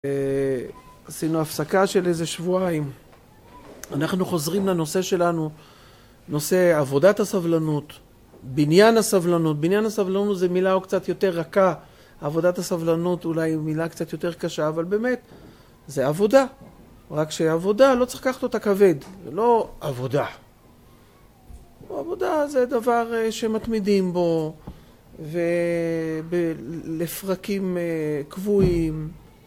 עשינו הפסקה של איזה שבועיים. אנחנו חוזרים לנושא שלנו, נושא עבודת הסבלנות, בניין הסבלנות. בניין הסבלנות זה מילה או קצת יותר רכה, עבודת הסבלנות אולי מילה קצת יותר קשה, אבל באמת זה עבודה. רק שעבודה לא צריך לקחת אותה כבד, זה לא עבודה. עבודה זה דבר שמתמידים בו, ולפרקים קבועים.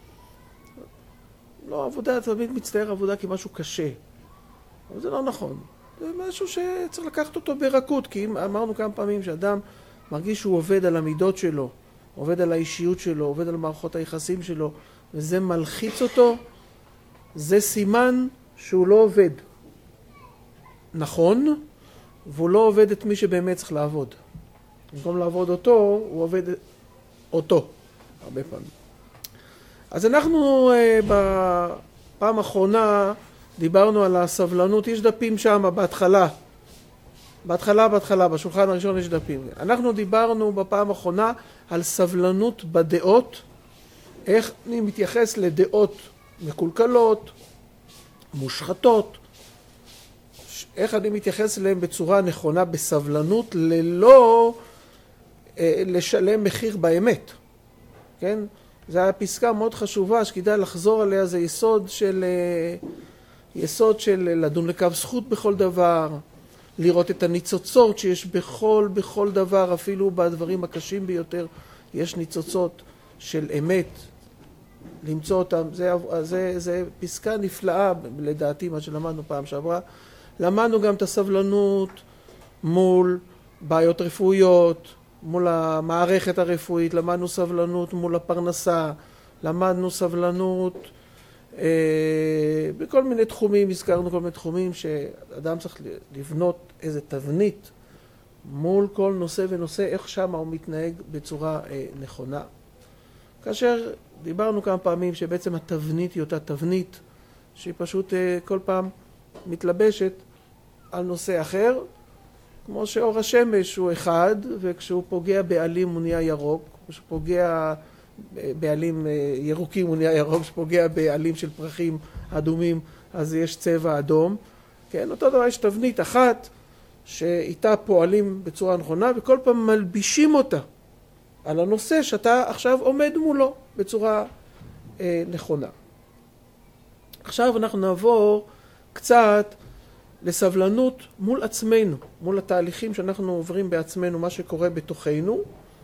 לא, עבודה, תמיד מצטער עבודה כמשהו קשה. אבל זה לא נכון. זה משהו שצריך לקחת אותו ברכות, כי אם אמרנו כמה פעמים שאדם מרגיש שהוא עובד על המידות שלו, עובד על האישיות שלו, עובד על מערכות היחסים שלו, וזה מלחיץ אותו, זה סימן שהוא לא עובד נכון, והוא לא עובד את מי שבאמת צריך לעבוד. במקום לעבוד אותו, הוא עובד אותו, הרבה פעמים. אז אנחנו בפעם האחרונה דיברנו על הסבלנות, יש דפים שם בהתחלה, בשולחן הראשון יש דפים. אנחנו דיברנו בפעם האחרונה על סבלנות בדעות, איך אני מתייחס לדעות מקולקלות, מושחתות, איך אני מתייחס אליהם בצורה נכונה בסבלנות, ללא לשלם מחיר באמת. כן? זו הפסקה מאוד חשובה שכדאי לחזור עליה, זה יסוד של לדון לקו זכות בכל דבר, לראות את הניצוצות שיש בכל דבר, אפילו בדברים הקשים ביותר, יש ניצוצות של אמת, למצוא אותם. זה פסקה נפלאה לדעתי, מה שלמדנו פעם שעברה. למדנו גם את הסבלנות מול בעיות רפואיות, מול המערכת הרפואית, למדנו סבלנות מול הפרנסה, למדנו סבלנות בכל מיני תחומים, הזכרנו כל מיני תחומים שאדם צריך לבנות איזה תבנית מול כל נושא ונושא, איך שם הוא מתנהג בצורה נכונה. כאשר דיברנו כמה פעמים שבעצם התבנית היא אותה תבנית, שהיא פשוט כל פעם מתלבשת על נושא אחר, כמו שאור השמש הוא אחד, וכשהוא פוגע בעלים הוא נהיה ירוק, כשהוא פוגע בעלים ירוקים הוא נהיה ירוק, כשהוא פוגע בעלים של פרחים אדומים אז יש צבע אדום. כן, אותו דבר יש תבנית אחת שאיתה פועלים בצורה נכונה, וכל פעם מלבישים אותה על הנושא שאתה עכשיו עומד מולו בצורה נכונה. עכשיו אנחנו נעבור קצת לסבלנות מול עצמנו, מול התהליכים שאנחנו עוברים בעצמנו, מה שקורה בתוכנו,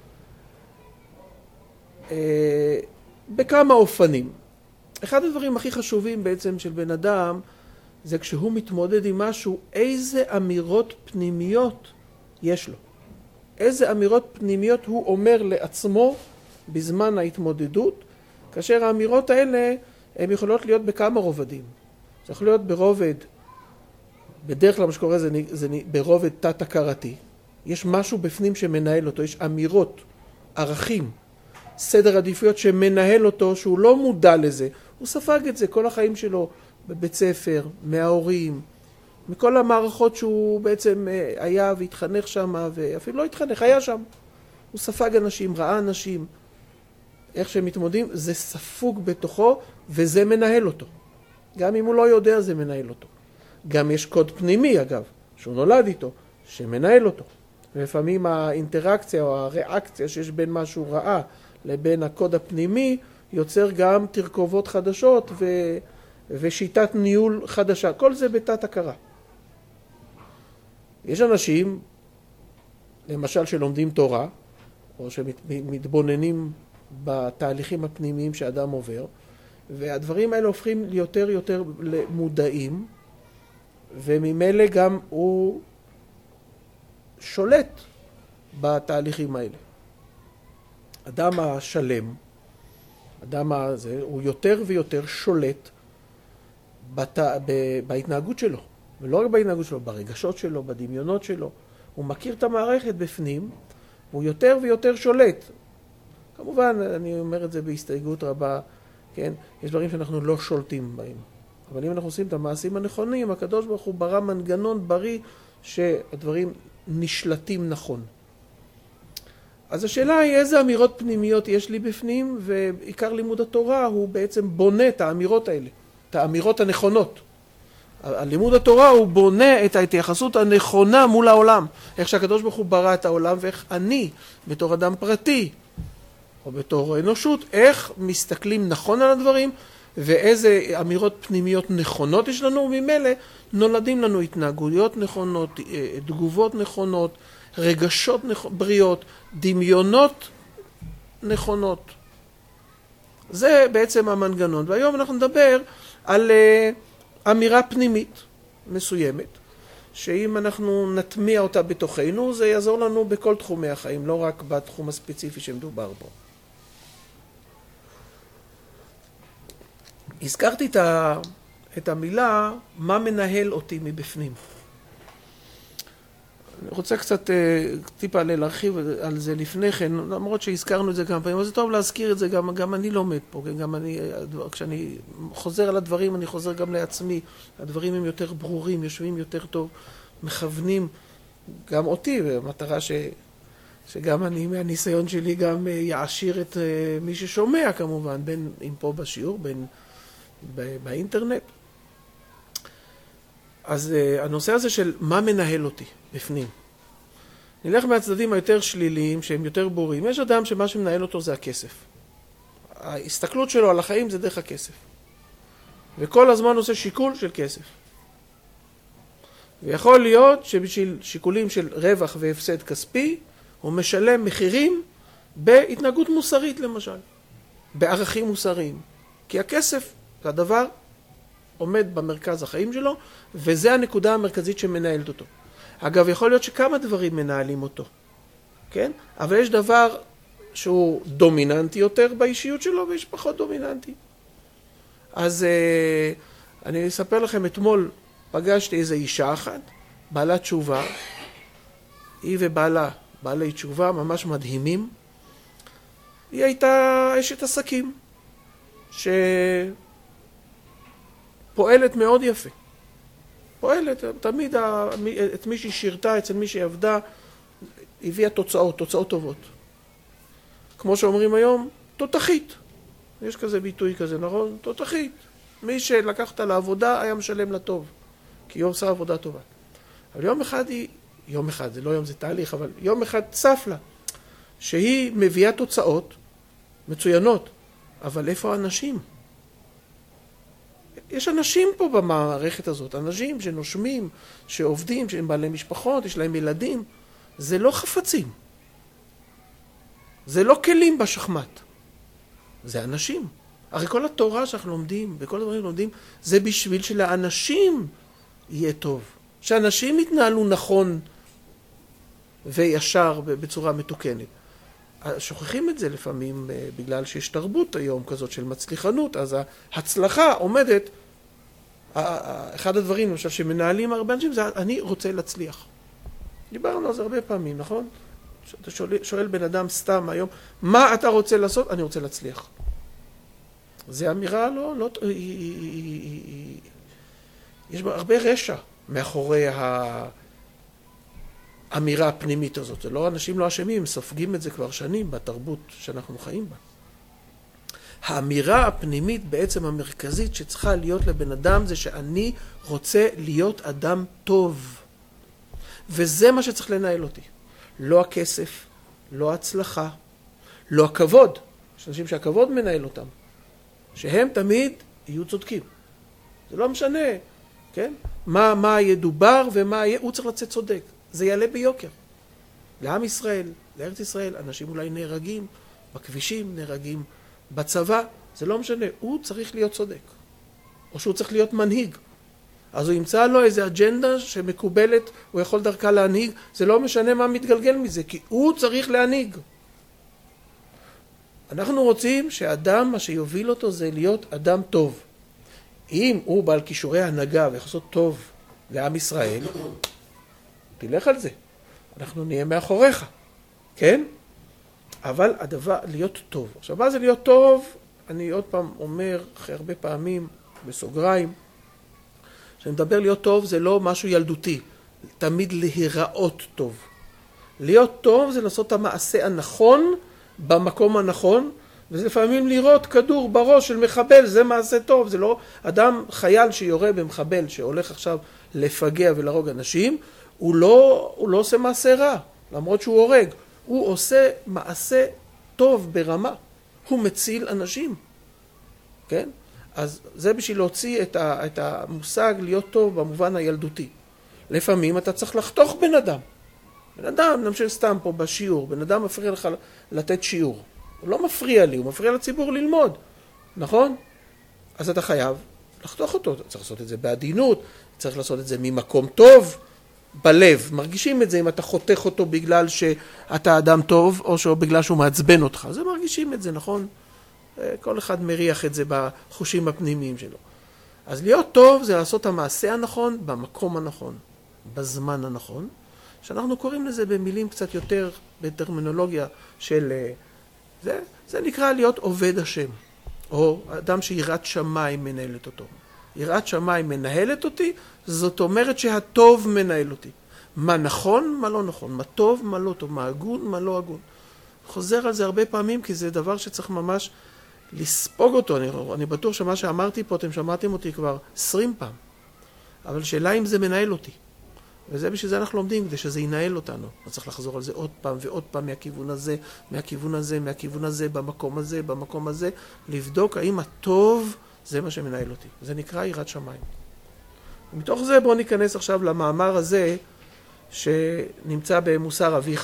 בכמה אופנים. אחד הדברים הכי חשובים בעצם של בן אדם, זה כשהוא מתמודד עם משהו, איזה אמירות פנימיות יש לו. איזה אמירות פנימיות הוא אומר לעצמו בזמן ההתמודדות, כאשר האמירות האלה הן יכולות להיות בכמה רובדים. זה יכול להיות ברובד, בדרך כלל מה שקורה זה ברובד תת-הכרתי. יש משהו בפנים שמנהל אותו, יש אמירות, ערכים, סדר עדיפויות שמנהל אותו, שהוא לא מודע לזה. הוא ספג את זה כל החיים שלו בבית ספר, מההורים, מכל המערכות שהוא בעצם היה והתחנך שם, ואפילו לא התחנך, היה שם. הוא ספג אנשים, ראה אנשים, איך שהם מתמודדים, זה ספוג בתוכו וזה מנהל אותו. גם אם הוא לא יודע, זה מנהל אותו. גם יש קוד פנימי, אגב, שהוא נולד איתו, שמנהל אותו. ולפעמים האינטראקציה או הריאקציה שיש בין משהו רעה לבין הקוד הפנימי, יוצר גם תרכובות חדשות ושיטת ניהול חדשה. כל זה בתת הכרה. יש אנשים, למשל שלומדים תורה, או שמתבוננים בתהליכים הפנימיים שאדם עובר, והדברים האלה הופכים יותר למודעים, וממילא גם הוא שולט בתהליכים האלה. אדם השלם, אדם הזה, הוא יותר ויותר שולט בהתנהגות שלו, ולא רק בהתנהגות שלו, ברגשות שלו, בדמיונות שלו. הוא מכיר את המערכת בפנים, והוא יותר ויותר שולט. כמובן, אני אומר את זה בהסתייגות רבה, כן? יש דברים שאנחנו לא שולטים בהם. אבל אם אנחנו עושים את המעשים הנכונים, הקדוש ברוך הוא ברא מנגנון בריא שהדברים נשלטים נכון. אז השאלה היא איזה אמירות פנימיות יש לי בפנים, ועיקר לימוד התורה הוא בעצם בונה את האמירות האלה, את האמירות הנכונות. לימוד התורה הוא בונה את ההתייחסות הנכונה מול העולם. איך שהקדוש ברוך הוא ברא את העולם, ואיך אני, בתור אדם פרטי, או בתור אנושות, איך מסתכלים נכון על הדברים, ואיזה אמירות פנימיות נכונות יש לנו, וממילא נולדים לנו התנהגויות נכונות, תגובות נכונות, רגשות בריאות, דמיונות נכונות. זה בעצם המנגנון. והיום אנחנו נדבר על אמירה פנימית מסוימת, שאם אנחנו נטמיע אותה בתוכנו, זה יעזור לנו בכל תחומי החיים, לא רק בתחום הספציפי שמדובר בו. הזכרתי את המילה, מה מנהל אותי מבפנים. אני רוצה קצת טיפה להרחיב על זה לפני כן, למרות שהזכרנו את זה כמה פעמים, אבל זה טוב להזכיר את זה, גם אני לומד פה, גם אני, כשאני חוזר על הדברים, אני חוזר גם לעצמי, הדברים הם יותר ברורים, יושבים יותר טוב, מכוונים גם אותי, במטרה שגם אני מהניסיון שלי גם יעשיר את מי ששומע כמובן, בין אם פה בשיעור, בין באינטרנט. אז הנושא הזה של מה מנהל אותי בפנים. נלך מהצדדים היותר שליליים שהם יותר ברורים. יש אדם שמה שמנהל אותו זה הכסף. ההסתכלות שלו על החיים זה דרך הכסף. וכל הזמן עושה שיקול של כסף. ויכול להיות שבשביל שיקולים של רווח והפסד כספי, הוא משלם מחירים בהתנהגות מוסרית למשל. בערכים מוסריים. כי הכסף זה הדבר עומד במרכז החיים שלו, וזה הנקודה המרכזית שמנהלת אותו. אגב, יכול להיות שכמה דברים מנהלים אותו, כן? אבל יש דבר שהוא דומיננטי יותר באישיות שלו, ויש פחות דומיננטי. אז אני אספר לכם, אתמול פגשתי איזו אישה אחת, בעלת תשובה, היא ובעלה, בעלי תשובה ממש מדהימים. היא הייתה אשת עסקים, שפועלת מאוד יפה. פועלת, תמיד את מי שהיא שירתה, אצל מי שהיא עבדה, הביאה תוצאות טובות. כמו שאומרים היום, תותחית. יש כזה ביטוי כזה, נכון? תותחית. מי שלקח אותה לעבודה היה משלם לה טוב, כי היא עושה עבודה טובה. אבל יום אחד, זה לא יום, זה תהליך, אבל יום אחד צף לה, שהיא מביאה תוצאות מצוינות, אבל איפה האנשים? יש אנשים פה במערכת הזאת, אנשים שנושמים, שעובדים, שהם בעלי משפחות, יש להם ילדים. זה לא חפצים. זה לא כלים בשחמט. זה אנשים. הרי כל התורה שאנחנו לומדים, וכל הדברים לומדים, זה בשביל שלאנשים יהיה טוב. שאנשים יתנהלו נכון וישר בצורה מתוקנת. שוכחים את זה לפעמים בגלל שיש תרבות היום כזאת של מצליחנות, אז ההצלחה עומדת, אחד הדברים למשל שמנהלים הרבה אנשים זה אני רוצה להצליח. דיברנו על זה הרבה פעמים, נכון? אתה שואל בן אדם סתם היום, מה אתה רוצה לעשות? אני רוצה להצליח. זה אמירה יש בה הרבה רשע מאחורי האמירה הפנימית הזאת. זה לא, אנשים לא אשמים, הם סופגים את זה כבר שנים בתרבות שאנחנו חיים בה. האמירה הפנימית בעצם המרכזית שצריכה להיות לבן אדם זה שאני רוצה להיות אדם טוב. וזה מה שצריך לנהל אותי. לא הכסף, לא ההצלחה, לא הכבוד. יש אנשים שהכבוד מנהל אותם. שהם תמיד יהיו צודקים. זה לא משנה, כן? מה ידובר ומה יהיה, הוא צריך לצאת צודק. זה יעלה ביוקר. לעם ישראל, לארץ ישראל, אנשים אולי נהרגים בכבישים, נהרגים בצבא, זה לא משנה, הוא צריך להיות צודק. או שהוא צריך להיות מנהיג. אז הוא ימצא לו איזו אג'נדה שמקובלת, הוא יכול דרכה להנהיג, זה לא משנה מה מתגלגל מזה, כי הוא צריך להנהיג. אנחנו רוצים שאדם, מה שיוביל אותו זה להיות אדם טוב. אם הוא בעל כישורי הנהגה ויחסות טוב לעם ישראל, תלך על זה. אנחנו נהיה מאחוריך, כן? אבל הדבר, להיות טוב. עכשיו, מה זה להיות טוב? אני עוד פעם אומר, אחרי הרבה פעמים, בסוגריים, שאני מדבר להיות טוב זה לא משהו ילדותי, תמיד להיראות טוב. להיות טוב זה לעשות את המעשה הנכון במקום הנכון, וזה לפעמים לירות כדור בראש של מחבל, זה מעשה טוב, זה לא אדם, חייל שיורה במחבל שהולך עכשיו לפגע ולהרוג אנשים, הוא לא עושה מעשה רע, למרות שהוא הורג, הוא עושה מעשה טוב ברמה, הוא מציל אנשים, כן? אז זה בשביל להוציא את המושג להיות טוב במובן הילדותי. לפעמים אתה צריך לחתוך בן אדם. בן אדם, נמשל סתם פה בשיעור, בן אדם מפריע לך לתת שיעור. הוא לא מפריע לי, הוא מפריע לציבור ללמוד, נכון? אז אתה חייב לחתוך אותו, צריך לעשות את זה בעדינות, צריך לעשות את זה ממקום טוב, בלב. מרגישים את זה אם אתה חותך אותו בגלל שאתה אדם טוב, או בגלל שהוא מעצבן אותך. זה מרגישים את זה, נכון? כל אחד מריח את זה בחושים הפנימיים שלו. אז להיות טוב זה לעשות המעשה הנכון במקום הנכון, בזמן הנכון, שאנחנו קוראים לזה במילים קצת יותר בטרמינולוגיה של זה נקרא להיות עובד השם, או אדם שיראת שמיים מנהלת אותו. יראת שמיים מנהלת אותי, זאת אומרת שהטוב מנהל אותי. מה נכון, מה לא נכון, מה טוב, מה לא טוב, מה הגון, מה לא הגון. חוזר על זה הרבה פעמים, כי זה דבר שצריך ממש לספוג אותו. אני בטוח שמה שאמרתי פה, אתם שמעתם אותי כבר 20 פעם. אבל שאלה אם זה מנהל אותי. וזה בשביל זה אנחנו לומדים, כדי שזה ינהל אותנו. אז צריך לחזור על זה עוד פעם ועוד פעם מהכיוון הזה, מהכיוון הזה, מהכיוון הזה, במקום הזה, במקום הזה, לבדוק האם הטוב זה מה שמנהל אותי. זה נקרא יראת שמיים. ומתוך זה בואו ניכנס עכשיו למאמר הזה, שנמצא במוסר אביך,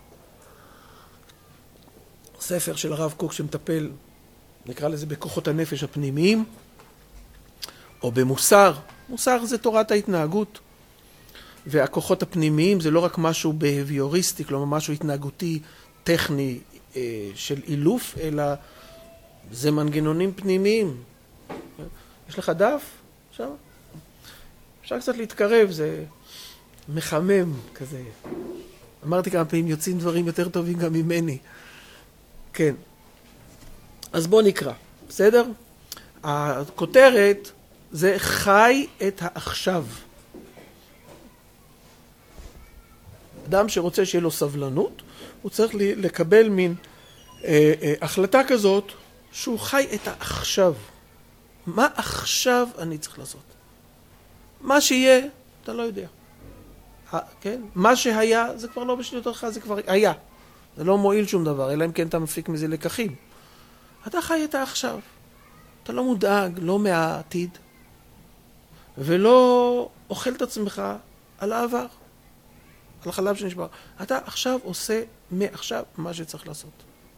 ספר של הרב קוק שמטפל, נקרא לזה בכוחות הנפש הפנימיים, או במוסר. מוסר זה תורת ההתנהגות. והכוחות הפנימיים זה לא רק משהו בהביוריסטי, כלומר משהו התנהגותי טכני של אילוף, אלא זה מנגנונים פנימיים. יש לך דף? עכשיו? אפשר קצת להתקרב, זה מחמם כזה. אמרתי כמה פעמים, יוצאים דברים יותר טובים גם ממני. כן. אז בוא נקרא, בסדר? הכותרת זה חי את העכשיו. אדם שרוצה שיהיה לו סבלנות, הוא צריך לקבל מין החלטה כזאת שהוא חי את העכשיו. מה עכשיו אני צריך לעשות? מה שיהיה, אתה לא יודע. כן? מה שהיה, זה כבר לא בשליטתך, זה כבר היה. זה לא מועיל שום דבר, אלא אם כן אתה מפיק מזה לקחים. אתה חי את העכשיו. אתה לא מודאג, לא מהעתיד, ולא אוכל את עצמך על העבר. על החלב שנשבר. אתה עכשיו עושה מעכשיו מה שצריך לעשות.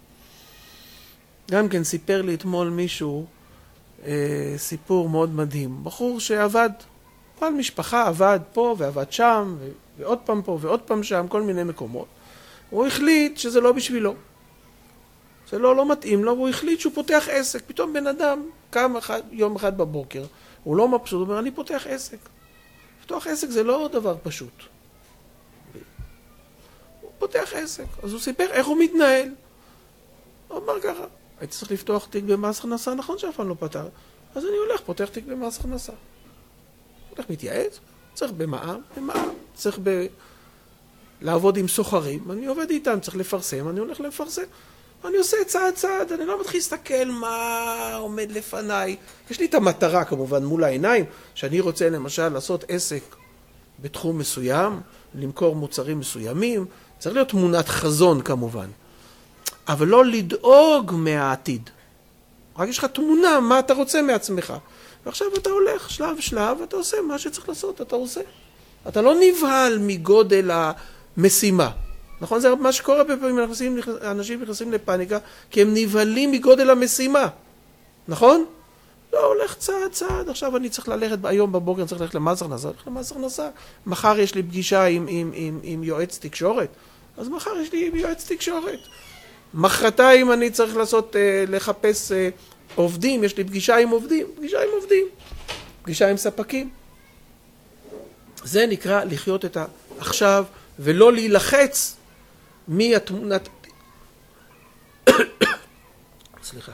גם כן סיפר לי אתמול מישהו סיפור מאוד מדהים. בחור שעבד, כל משפחה עבד פה ועבד שם, ועוד פעם פה ועוד פעם שם, כל מיני מקומות. הוא החליט שזה לא בשבילו. זה לא מתאים לו, והוא החליט שהוא פותח עסק. פתאום בן אדם קם יום אחד בבוקר, הוא לא מבסוט, הוא אומר, אני פותח עסק. פתוח עסק זה לא דבר פשוט. פותח עסק. אז הוא סיפר איך הוא מתנהל. הוא אמר ככה, הייתי צריך לפתוח תיק במס הכנסה, נכון שאף פעם לא פתר. אז אני הולך, פותח תיק במס הכנסה. הולך מתייעץ, צריך במע"מ, צריך לעבוד עם סוחרים, אני עובד איתם, צריך לפרסם, אני הולך לפרסם. אני עושה צעד צעד, אני לא מתחיל להסתכל מה עומד לפניי. יש לי את המטרה כמובן מול העיניים, שאני רוצה למשל לעשות עסק בתחום מסוים, למכור מוצרים מסוימים, צריך להיות תמונת חזון כמובן, אבל לא לדאוג מהעתיד. רק יש לך תמונה מה אתה רוצה מעצמך, ועכשיו אתה הולך שלב שלב, אתה עושה מה שצריך לעשות, אתה עושה. אתה לא נבהל מגודל המשימה. נכון? זה מה שקורה בפעמים, אנשים נכנסים לפאניקה, כי הם נבהלים מגודל המשימה. נכון? לא, הולך צעד צעד, עכשיו אני צריך ללכת, היום בבוקר אני צריך ללכת למס הכנסה, הולך למס הכנסה. מחר יש לי פגישה עם יועץ תקשורת, אז מחר יש לי יועץ תקשורת. מחרתיים אני צריך לחפש עובדים, יש לי פגישה עם עובדים, פגישה עם ספקים. זה נקרא לחיות את עכשיו, ולא להילחץ מהתמונת... סליחה.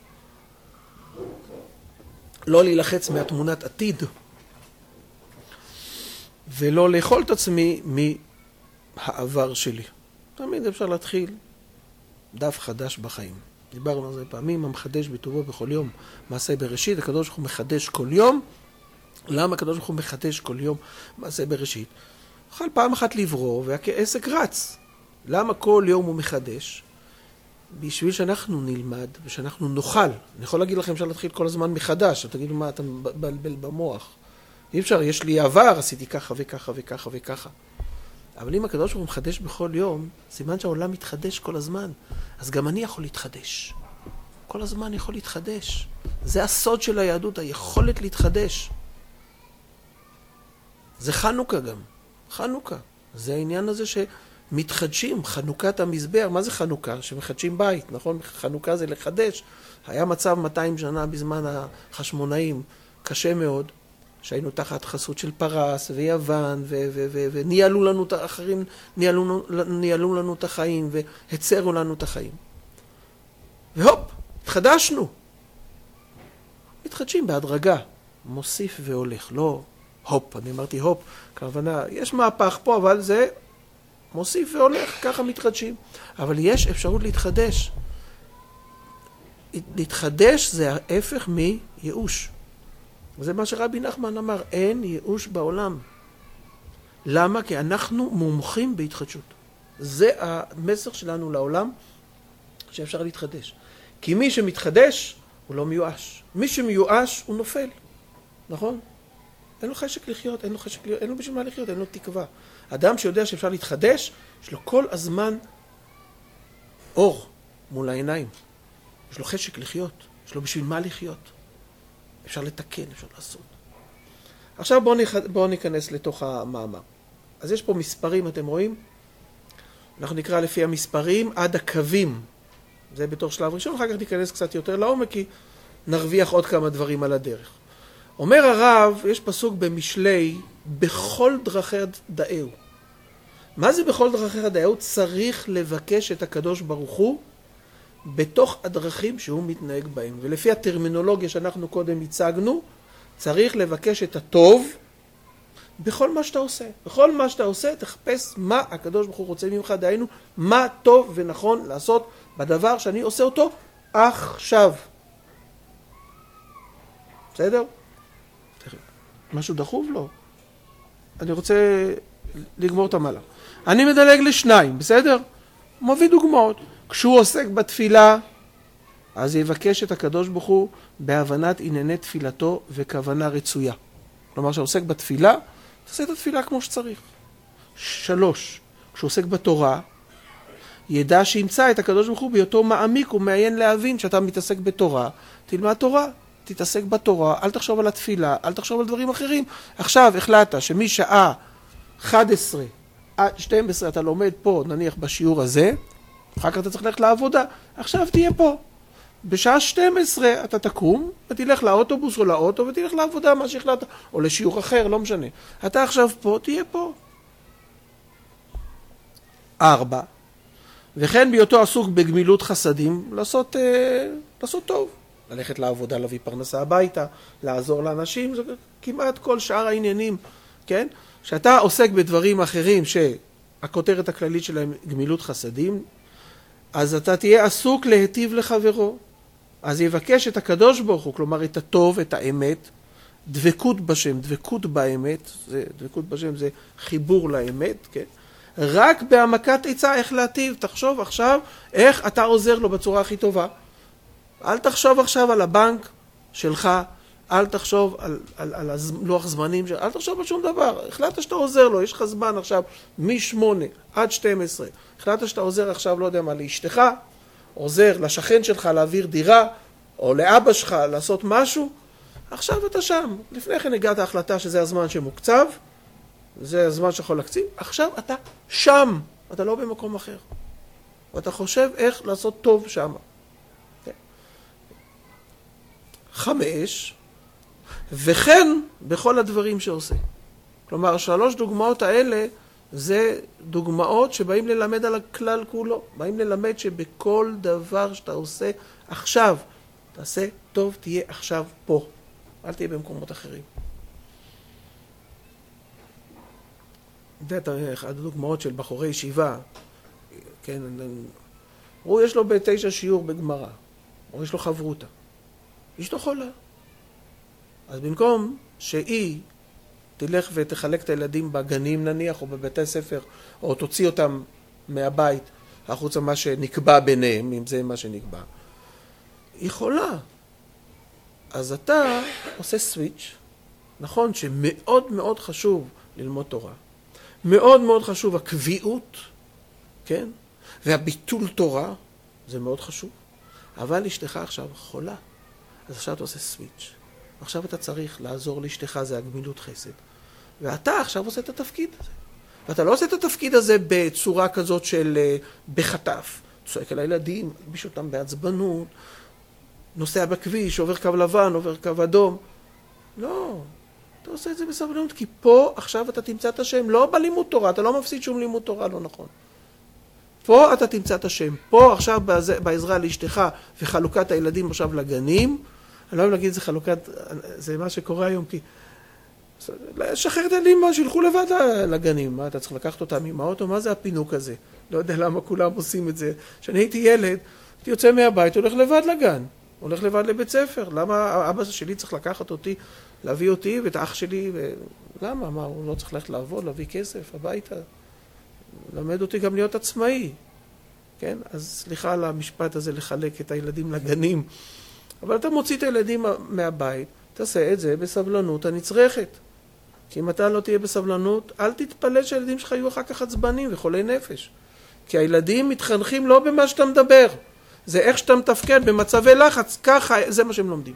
לא להילחץ מהתמונת עתיד, ולא לאכול את עצמי מהעבר שלי. תמיד אפשר להתחיל דף חדש בחיים. דיברנו על זה פעמים, המחדש בטובו בכל יום מעשה בראשית. הקדוש ברוך הוא מחדש כל יום. למה הקדוש ברוך הוא מחדש כל יום מעשה בראשית? יכול פעם אחת לברוא והעסק רץ. למה כל יום הוא מחדש? בשביל שאנחנו נלמד ושאנחנו נוכל. אני יכול להגיד לכם אפשר להתחיל כל הזמן מחדש. תגידו מה, אתה מבלבל במוח. אי אפשר, יש לי עבר, עשיתי ככה וככה וככה וככה. אבל אם הקדוש ברוך הוא מחדש בכל יום, סימן שהעולם מתחדש כל הזמן. אז גם אני יכול להתחדש. כל הזמן יכול להתחדש. זה הסוד של היהדות, היכולת להתחדש. זה חנוכה גם. חנוכה. זה העניין הזה שמתחדשים, חנוכת המזבח. מה זה חנוכה? שמחדשים בית, נכון? חנוכה זה לחדש. היה מצב 200 שנה בזמן החשמונאים, קשה מאוד, שהיינו תחת חסות של פרס ויוון, וניהלו לנו את האחרים, ניהלו לנו את החיים, והצרו לנו את החיים. והופ, התחדשנו. מתחדשים בהדרגה, מוסיף והולך, לא הופ, אני אמרתי הופ, כוונה, יש מהפך פה, אבל זה מוסיף והולך, ככה מתחדשים. אבל יש אפשרות להתחדש. להתחדש זה ההפך מייאוש. זה מה שרבי נחמן אמר, אין ייאוש בעולם. למה? כי אנחנו מומחים בהתחדשות. זה המסר שלנו לעולם, שאפשר להתחדש. כי מי שמתחדש, הוא לא מיואש. מי שמיואש, הוא נופל. נכון? אין לו חשק לחיות, אין לו בשביל מה לחיות, אין לו תקווה. אדם שיודע שאפשר להתחדש, יש לו כל הזמן אור מול העיניים. יש לו חשק לחיות, יש לו בשביל מה לחיות. אפשר לתקן, אפשר לעשות. עכשיו בואו ניכנס לתוך המאמר. אז יש פה מספרים, אתם רואים? אנחנו נקרא לפי המספרים עד הקווים. זה בתור שלב ראשון, אחר כך ניכנס קצת יותר לעומק, כי נרוויח עוד כמה דברים על הדרך. אומר הרב, יש פסוק במשלי, בכל דרכי דאהו. מה זה בכל דרכי דאהו? צריך לבקש את הקדוש ברוך הוא בתוך הדרכים שהוא מתנהג בהם. ולפי הטרמינולוגיה שאנחנו קודם הצגנו, צריך לבקש את הטוב בכל מה שאתה עושה. בכל מה שאתה עושה, תחפש מה הקדוש ברוך הוא רוצה ממך, דהיינו, מה טוב ונכון לעשות בדבר שאני עושה אותו עכשיו. בסדר? משהו דחוף? לא. אני רוצה לגמור את המהלך. אני מדלג לשניים, בסדר? מביא דוגמאות. כשהוא עוסק בתפילה, אז יבקש את הקדוש ברוך הוא בהבנת ענייני תפילתו וכוונה רצויה. כלומר, כשהוא עוסק בתפילה, תעשה את התפילה כמו שצריך. 3. כשהוא עוסק בתורה, ידע שימצא את הקדוש ברוך הוא בהיותו מעמיק ומעיין להבין שאתה מתעסק בתורה. תלמד תורה, תתעסק בתורה, אל תחשוב על התפילה, אל תחשוב על דברים אחרים. עכשיו החלטת שמשעה 11 עד 12 אתה לומד פה, נניח בשיעור הזה, אחר כך אתה צריך ללכת לעבודה, עכשיו תהיה פה. בשעה 12 אתה תקום ותלך לאוטובוס או לאוטו ותלך לעבודה, מה שהחלטת, או לשיעור אחר, לא משנה. אתה עכשיו פה, תהיה פה. 4. וכן בהיותו עסוק בגמילות חסדים, לעשות טוב. ללכת לעבודה, להביא פרנסה הביתה, לעזור לאנשים, זה כמעט כל שאר העניינים, כן? שאתה עוסק בדברים אחרים שהכותרת הכללית שלהם גמילות חסדים, אז אתה תהיה עסוק להיטיב לחברו. אז יבקש את הקדוש ברוך הוא, כלומר את הטוב, את האמת, דבקות בשם, דבקות באמת, דבקות בשם זה חיבור לאמת, כן? רק בהעמקת עצה איך להטיב, תחשוב עכשיו איך אתה עוזר לו בצורה הכי טובה. אל תחשוב עכשיו על הבנק שלך, אל תחשוב על לוח זמנים, אל תחשוב על שום דבר. החלטת שאתה עוזר לו, יש לך זמן עכשיו מ-8 עד 12. החלטת שאתה עוזר עכשיו, לא יודע מה, לאשתך, עוזר לשכן שלך להעביר דירה, או לאבא שלך לעשות משהו. עכשיו אתה שם. לפני כן הגעת ההחלטה שזה הזמן שמוקצב, זה הזמן שיכול להקציב. עכשיו אתה שם, אתה לא במקום אחר. ואתה חושב איך לעשות טוב שם. 5, וכן בכל הדברים שעושה. כלומר, 3 דוגמאות האלה זה דוגמאות שבאים ללמד על הכלל כולו. באים ללמד שבכל דבר שאתה עושה עכשיו, תעשה טוב, תהיה עכשיו פה. אל תהיה במקומות אחרים. זה אחת הדוגמאות של בחורי ישיבה. כן, הוא יש לו ב9 שיעור בגמרא, או יש לו חברותה. אשתו חולה. אז במקום שהיא תלך ותחלק את הילדים בגנים נניח, או בבתי ספר, או תוציא אותם מהבית, החוצה מה שנקבע ביניהם, אם זה מה שנקבע, היא חולה. אז אתה עושה סוויץ', נכון שמאוד מאוד חשוב ללמוד תורה. מאוד מאוד חשוב הקביעות, כן? והביטול תורה, זה מאוד חשוב. אבל אשתך עכשיו חולה. אז עכשיו אתה עושה סוויץ'. עכשיו אתה צריך לעזור לאשתך, זה הגמילות חסד. ואתה עכשיו עושה את התפקיד הזה. ואתה לא עושה את התפקיד הזה בצורה כזאת של בחטף. צועק על הילדים, מלביש אותם בעצבנות, נוסע בכביש, עובר קו לבן, עובר קו אדום. לא, אתה עושה את זה בסבלנות, כי פה עכשיו אתה תמצא את השם, לא בלימוד תורה, אתה לא מפסיד שום לימוד תורה, לא נכון. פה אתה תמצא את השם, פה עכשיו בעזרה לאשתך וחלוקת הילדים עכשיו לגנים, אני לא אוהב להגיד את זה חלוקת, זה מה שקורה היום, כי שחרר את הילדים, שילכו לבד לגנים, מה אתה צריך לקחת אותם עם האוטו, מה זה הפינוק הזה? לא יודע למה כולם עושים את זה. כשאני הייתי ילד, הייתי יוצא מהבית, הולך לבד לגן, הולך לבד לבית ספר, למה אבא שלי צריך לקחת אותי, להביא אותי ואת האח שלי, למה? מה, הוא לא צריך ללכת לעבוד, להביא כסף הביתה? למד אותי גם להיות עצמאי, כן? אז סליחה על המשפט הזה לחלק את הילדים לגנים, אבל אתה מוציא את הילדים מהבית, תעשה את זה בסבלנות הנצרכת. כי אם אתה לא תהיה בסבלנות, אל תתפלא שהילדים שלך יהיו אחר כך עצבנים וחולי נפש. כי הילדים מתחנכים לא במה שאתה מדבר. זה איך שאתה מתפקד במצבי לחץ, ככה, זה מה שהם לומדים.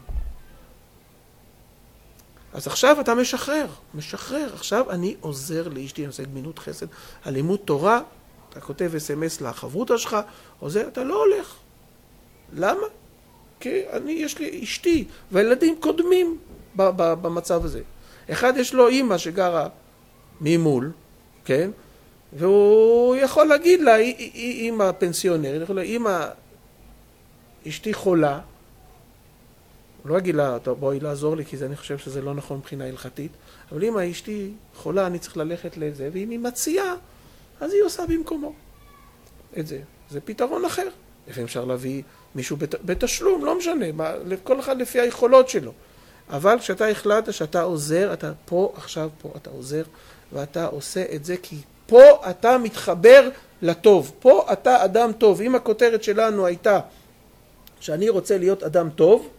אז עכשיו אתה משחרר. עכשיו אני עוזר לאשתי, אני עושה גמילות חסד, הלימוד תורה, אתה כותב אס.אם.אס לחברותה שלך, עוזר, אתה לא הולך. למה? כי יש לי אשתי, והילדים קודמים במצב הזה. אחד יש לו אמא שגרה ממול, כן? והוא יכול להגיד לה, אמא פנסיונרית, יכול להגיד, אמא, אשתי חולה, הוא לא יגיד לה, בואי לעזור לי, כי אני חושב שזה לא נכון מבחינה הלכתית, אבל אמא, אשתי חולה, אני צריך ללכת לזה, ואם היא מציעה, אז היא עושה במקומו. את זה. זה פתרון אחר. לפעמים אפשר להביא מישהו בתשלום, לא משנה, כל אחד לפי היכולות שלו. אבל כשאתה החלטת שאתה עוזר, אתה פה, עכשיו פה אתה עוזר, ואתה עושה את זה, כי פה אתה מתחבר לטוב. פה אתה אדם טוב. אם הכותרת שלנו הייתה שאני רוצה להיות אדם טוב,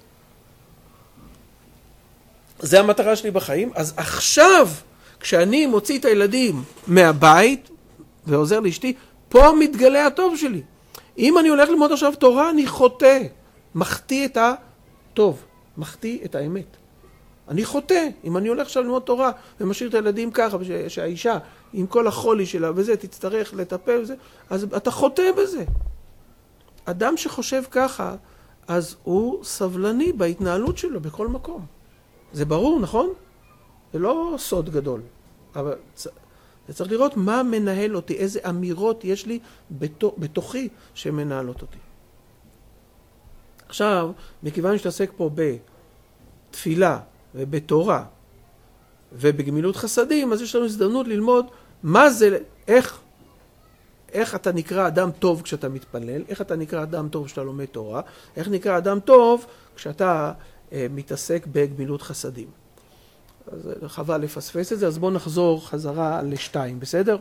זה המטרה שלי בחיים, אז עכשיו, כשאני מוציא את הילדים מהבית ועוזר לאשתי, פה מתגלה הטוב שלי. אם אני הולך ללמוד עכשיו תורה, אני חוטא, מחטיא את הטוב, מחטיא את האמת. אני חוטא, אם אני הולך עכשיו ללמוד תורה ומשאיר את הילדים ככה, שהאישה עם כל החולי שלה וזה תצטרך לטפל בזה, אז אתה חוטא בזה. אדם שחושב ככה, אז הוא סבלני בהתנהלות שלו בכל מקום. זה ברור, נכון? זה לא סוד גדול, אבל זה צריך לראות מה מנהל אותי, איזה אמירות יש לי בתוכי שמנהלות אותי. עכשיו, מכיוון שתעסק פה בתפילה ובתורה ובגמילות חסדים, אז יש לנו הזדמנות ללמוד מה זה, איך אתה נקרא אדם טוב כשאתה מתפלל, איך אתה נקרא אדם טוב כשאתה לומד תורה, איך נקרא אדם טוב כשאתה מתעסק בגמילות חסדים. אז חבל לפספס את זה, אז בואו נחזור חזרה ל2, בסדר?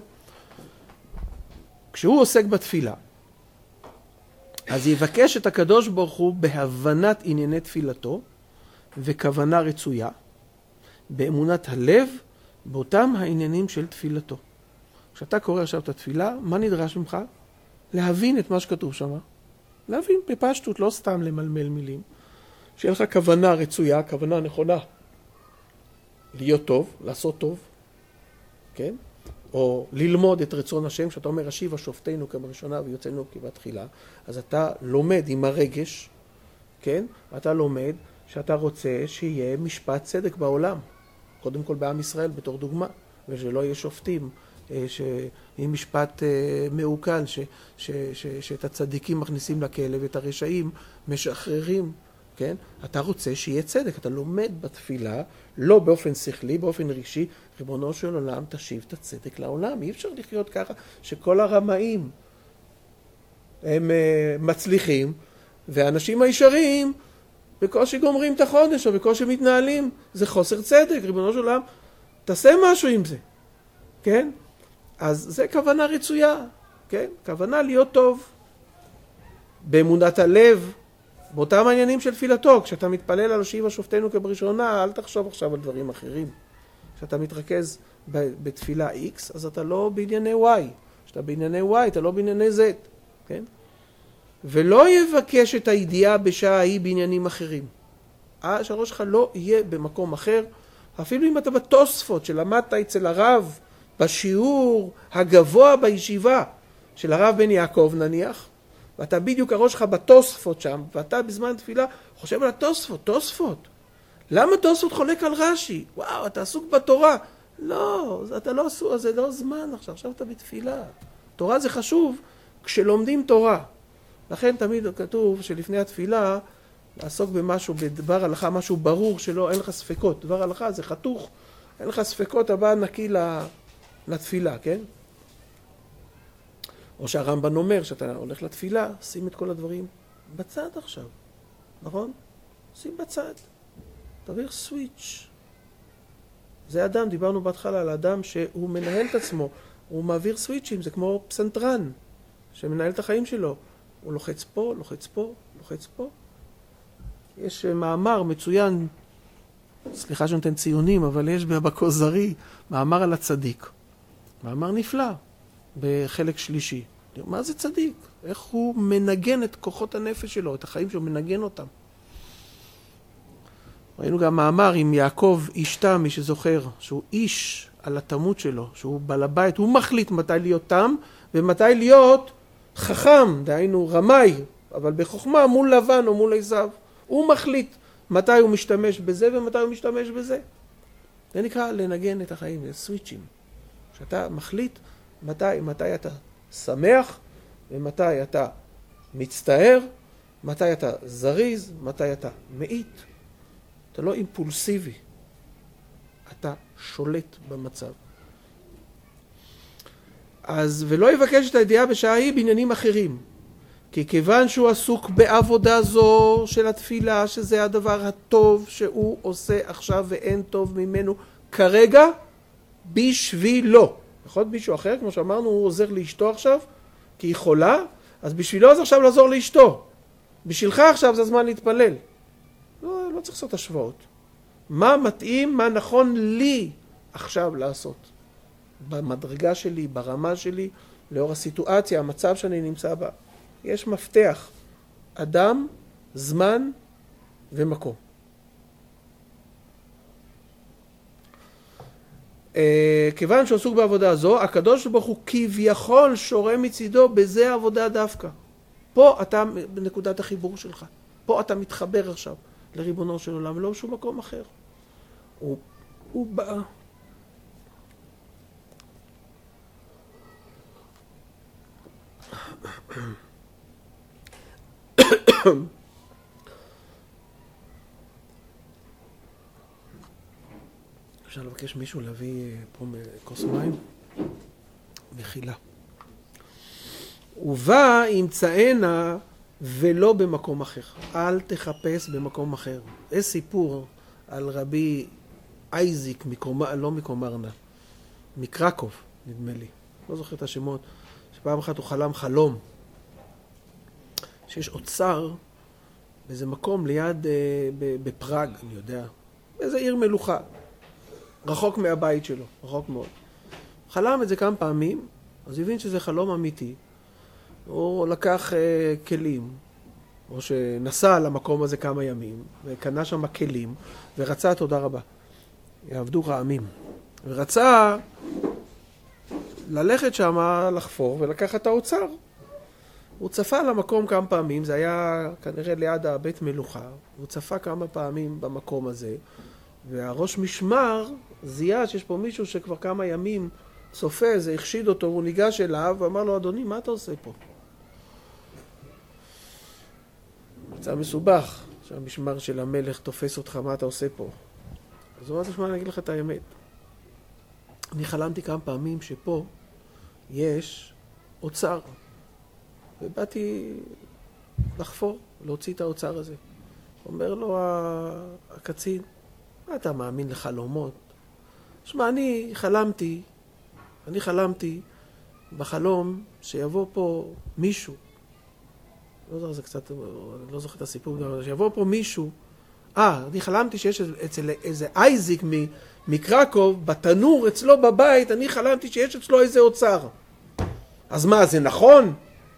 כשהוא עוסק בתפילה, אז יבקש את הקדוש ברוך הוא בהבנת ענייני תפילתו וכוונה רצויה, באמונת הלב, באותם העניינים של תפילתו. כשאתה קורא עכשיו את התפילה, מה נדרש ממך? להבין את מה שכתוב שם. להבין בפשטות, לא סתם למלמל מילים. שיהיה לך כוונה רצויה, כוונה נכונה. להיות טוב, לעשות טוב, כן? או ללמוד את רצון השם, שאתה אומר, השיבה שופטנו כבראשונה ויוצאנו כבתחילה, אז אתה לומד עם הרגש, כן? אתה לומד שאתה רוצה שיהיה משפט צדק בעולם, קודם כל בעם ישראל בתור דוגמה, ושלא יהיה שופטים, שיהיה משפט מעוקל, שאת הצדיקים מכניסים לכלא ואת הרשעים משחררים, כן? אתה רוצה שיהיה צדק, אתה לומד בתפילה, לא באופן שכלי, באופן רגשי, ריבונו של עולם תשיב את הצדק לעולם. אי אפשר לחיות ככה שכל הרמאים הם מצליחים, והאנשים הישרים בקושי גומרים את החודש, או בקושי מתנהלים. זה חוסר צדק, ריבונו של עולם, תעשה משהו עם זה, כן? אז זה כוונה רצויה, כן? כוונה להיות טוב. באמונת הלב, באותם העניינים של תפילתו, כשאתה מתפלל על השיבה שופטנו כבראשונה, אל תחשוב עכשיו על דברים אחרים. כשאתה מתרכז בתפילה X, אז אתה לא בענייני Y. כשאתה בענייני Y, אתה לא בענייני Z, כן? ולא יבקש את הידיעה בשעה ההיא בעניינים אחרים. שהראש שלך לא יהיה במקום אחר, אפילו אם אתה בתוספות שלמדת אצל הרב, בשיעור הגבוה בישיבה של הרב בן יעקב נניח, ואתה בדיוק הראש שלך בתוספות שם, ואתה בזמן תפילה חושב על התוספות, תוספות. למה תוספות חולק על רש"י? וואו, אתה עסוק בתורה. לא, אתה לא עסוק, זה לא זמן עכשיו, עכשיו אתה בתפילה. תורה זה חשוב כשלומדים תורה. לכן תמיד כתוב שלפני התפילה, לעסוק במשהו, בדבר הלכה, משהו ברור שלא, אין לך ספקות. דבר הלכה זה חתוך, אין לך ספקות, הבא נקי לתפילה, כן? או שהרמב"ן אומר, שאתה הולך לתפילה, שים את כל הדברים בצד עכשיו, נכון? שים בצד. תעביר סוויץ'. זה אדם, דיברנו בהתחלה על אדם שהוא מנהל את עצמו, הוא מעביר סוויצ'ים, זה כמו פסנתרן שמנהל את החיים שלו. הוא לוחץ פה, לוחץ פה, לוחץ פה. יש מאמר מצוין, סליחה שנותן ציונים, אבל יש בכוזרי מאמר על הצדיק. מאמר נפלא, בחלק שלישי. מה זה צדיק? איך הוא מנגן את כוחות הנפש שלו, את החיים שלו, מנגן אותם. ראינו גם מאמר עם יעקב איש תם, מי שזוכר, שהוא איש על התמות שלו, שהוא בעל הבית, הוא מחליט מתי להיות תם ומתי להיות חכם, דהיינו רמאי, אבל בחוכמה מול לבן או מול עשיו. הוא מחליט מתי הוא משתמש בזה ומתי הוא משתמש בזה. זה נקרא לנגן את החיים, זה סוויצ'ים. שאתה מחליט מתי אתה שמח ומתי אתה מצטער, מתי אתה זריז, מתי אתה מאית. אתה לא אימפולסיבי, אתה שולט במצב. אז ולא יבקש את הידיעה בשעה היא בעניינים אחרים, כי כיוון שהוא עסוק בעבודה זו של התפילה, שזה הדבר הטוב שהוא עושה עכשיו ואין טוב ממנו כרגע, בשבילו. יכול להיות מישהו אחר, כמו שאמרנו, הוא עוזר לאשתו עכשיו, כי היא חולה, אז בשבילו זה עכשיו לעזור לאשתו. בשבילך עכשיו זה הזמן להתפלל. לא צריך לעשות השוואות. מה מתאים, מה נכון לי עכשיו לעשות? במדרגה שלי, ברמה שלי, לאור הסיטואציה, המצב שאני נמצא בה. יש מפתח, אדם, זמן ומקום. כיוון שהוא עסוק בעבודה הזו, הקדוש ברוך הוא כביכול שורה מצידו בזה העבודה דווקא. פה אתה בנקודת החיבור שלך. פה אתה מתחבר עכשיו לריבונו של עולם, ולא בשום מקום אחר. הוא בא. אפשר לבקש מישהו להביא פה כוס מים? מחילה. ובא ימצאנה ולא במקום אחר. אל תחפש במקום אחר. יש סיפור על רבי אייזיק, לא מקומרנה, מקרקוב, נדמה לי. לא זוכר את השמות. שפעם אחת הוא חלם חלום. שיש אוצר באיזה מקום ליד, בפראג, אני יודע. באיזה עיר מלוכה. רחוק מהבית שלו, רחוק מאוד. חלם את זה כמה פעמים, אז הבין שזה חלום אמיתי. הוא לקח כלים, או שנסע למקום הזה כמה ימים, וקנה שם כלים, ורצה, תודה רבה, יעבדו רעמים. ורצה ללכת שם, לחפור, ולקחת את האוצר. הוא צפה למקום כמה פעמים, זה היה כנראה ליד הבית מלוכה, הוא צפה כמה פעמים במקום הזה, והראש משמר זיהה שיש פה מישהו שכבר כמה ימים צופה, זה החשיד אותו, הוא ניגש אליו ואמר לו, אדוני, מה אתה עושה פה? מצא מסובך, שהמשמר של המלך תופס אותך, מה אתה עושה פה? אז הוא אומר, תשמע, אני אגיד לך את האמת. אני חלמתי כמה פעמים שפה יש אוצר. ובאתי לחפור, להוציא את האוצר הזה. אומר לו הקצין, מה אתה מאמין לחלומות? שמע, אני חלמתי בחלום שיבוא פה מישהו, לא זוכר את הסיפור, שיבוא פה מישהו, אני חלמתי שיש אצל איזה אייזיק מקרקוב, בתנור אצלו בבית, אני חלמתי שיש אצלו איזה אוצר. אז מה, זה נכון?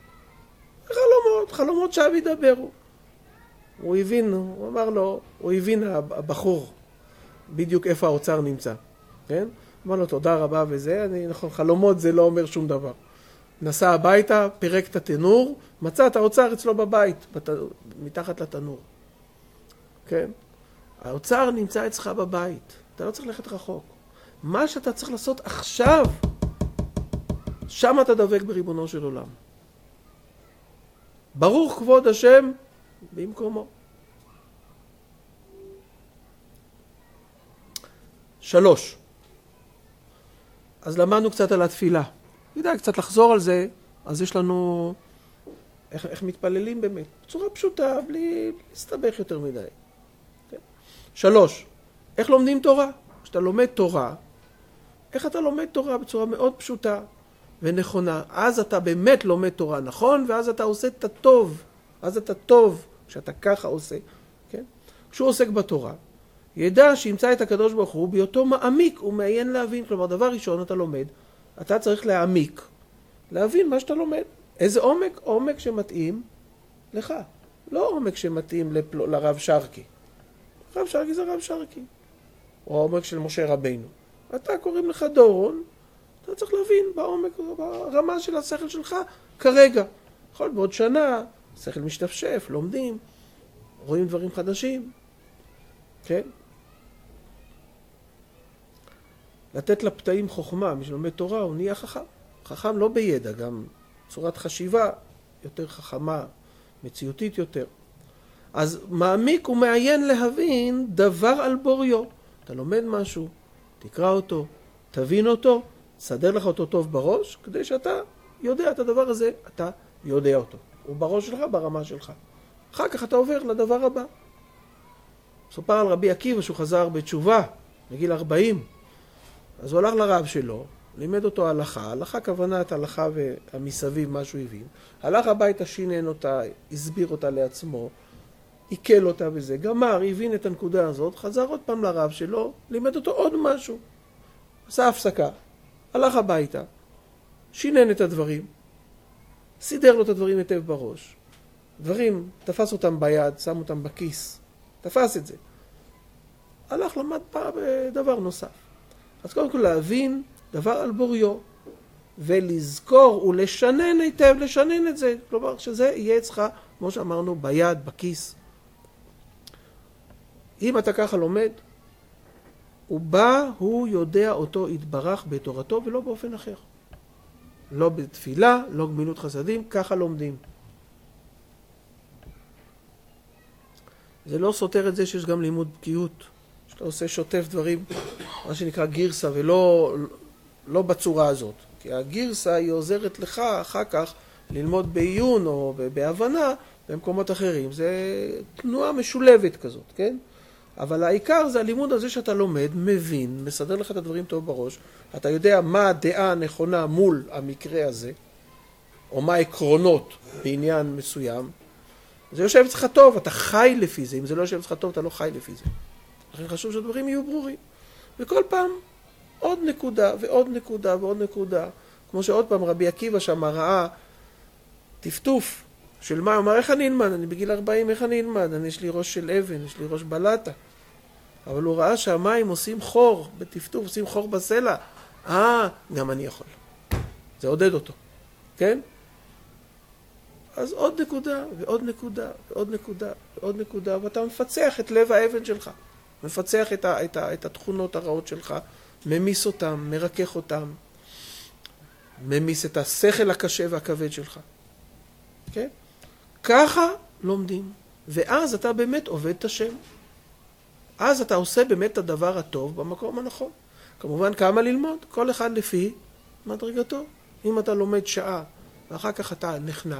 חלומות שאב ידברו. הוא הבין הבחור בדיוק איפה האוצר נמצא. כן? אמר לו, תודה רבה וזה, נכון, חלומות זה לא אומר שום דבר. נסע הביתה, פירק את התנור, מצא את האוצר אצלו בבית, מתחת לתנור. כן? האוצר נמצא אצלך בבית, אתה לא צריך ללכת רחוק. מה שאתה צריך לעשות עכשיו, שם אתה דבק בריבונו של עולם. ברוך כבוד השם במקומו. 3. אז למדנו קצת על התפילה. כדאי קצת לחזור על זה, אז יש לנו איך מתפללים באמת. בצורה פשוטה, בלי להסתבך יותר מדי. 3. איך לומדים תורה? כשאתה לומד תורה, איך אתה לומד תורה בצורה מאוד פשוטה ונכונה? אז אתה באמת לומד תורה נכון, ואז אתה עושה את הטוב. אז אתה טוב כשאתה ככה עושה. כן? כשהוא עוסק בתורה, ידע שימצא את הקדוש ברוך הוא בהיותו מעמיק ומעיין להבין. כלומר, דבר ראשון אתה לומד, אתה צריך להעמיק, להבין מה שאתה לומד. איזה עומק? עומק שמתאים לך. לא עומק שמתאים לרב שרקי. רב שרקי זה רב שרקי. או העומק של משה רבינו. אתה קוראים לך דורון, אתה צריך להבין בעומק, ברמה של השכל שלך כרגע. יכול בעוד שנה, השכל משתפשף, לומדים, רואים דברים חדשים. כן? לתת לפתאים חוכמה, מי שלומד תורה הוא נהיה חכם. חכם לא בידע, גם צורת חשיבה יותר חכמה, מציאותית יותר. אז מעמיק ומעיין להבין דבר על בוריו. אתה לומד משהו, תקרא אותו, תבין אותו, תסדר לך אותו טוב בראש, כדי שאתה יודע את הדבר הזה, אתה יודע אותו. הוא בראש שלך, ברמה שלך. אחר כך אתה עובר לדבר הבא. סופר על רבי עקיבא שהוא חזר בתשובה בגיל 40. אז הוא הלך לרב שלו, לימד אותו הלכה, הלכה כוונת הלכה והמסביב מה שהוא הבין. הלך הביתה, שינן אותה, הסביר אותה לעצמו, עיכל אותה בזה, גמר, הבין את הנקודה הזאת, חזר עוד פעם לרב שלו, לימד אותו עוד משהו. עשה הפסקה, הלך הביתה, שינן את הדברים, סידר לו את הדברים היטב בראש. דברים, תפס אותם ביד, שם אותם בכיס, תפס את זה. הלך למד פעם דבר נוסף. אז קודם כל להבין דבר על בוריו, ולזכור ולשנן היטב, לשנן את זה. כלומר, שזה יהיה אצלך, כמו שאמרנו, ביד, בכיס. אם אתה ככה לומד, הוא בא, הוא יודע אותו יתברך בתורתו, ולא באופן אחר. לא בתפילה, לא גמילות חסדים, ככה לומדים. זה לא סותר את זה שיש גם לימוד בקיאות, שאתה עושה שוטף דברים, מה שנקרא גירסה, ולא בצורה הזאת. כי הגירסה היא עוזרת לך אחר כך ללמוד בעיון או בהבנה במקומות אחרים. זה תנועה משולבת כזאת, כן? אבל העיקר זה הלימוד הזה שאתה לומד, מבין, מסדר לך את הדברים טוב בראש, אתה יודע מה הדעה הנכונה מול המקרה הזה, או מה העקרונות בעניין מסוים, זה יושב אצלך טוב, אתה חי לפי זה. אם זה לא יושב אצלך טוב, אתה לא חי לפי זה. לכן חשוב שהדברים יהיו ברורים. וכל פעם עוד נקודה ועוד נקודה ועוד נקודה. כמו שעוד פעם רבי עקיבא שם ראה טפטוף של מה, הוא אמר, איך אני אלמד? אני בגיל 40, איך אני אלמד? יש לי ראש של אבן, יש לי ראש בלטה. אבל הוא ראה שהמים עושים חור בטפטוף, עושים חור בסלע. גם אני יכול. זה עודד אותו. כן? אז עוד נקודה, ועוד נקודה, ועוד נקודה, ועוד נקודה, ואתה מפצח את לב האבן שלך. מפצח את התכונות הרעות שלך, ממיס אותם, מרכך אותם, ממיס את השכל הקשה והכבד שלך. כן? ככה לומדים. ואז אתה באמת עובד את השם. אז אתה עושה באמת את הדבר הטוב במקום הנכון. כמובן, כמה ללמוד? כל אחד לפי מדרגתו. אם אתה לומד שעה, ואחר כך אתה נחנק,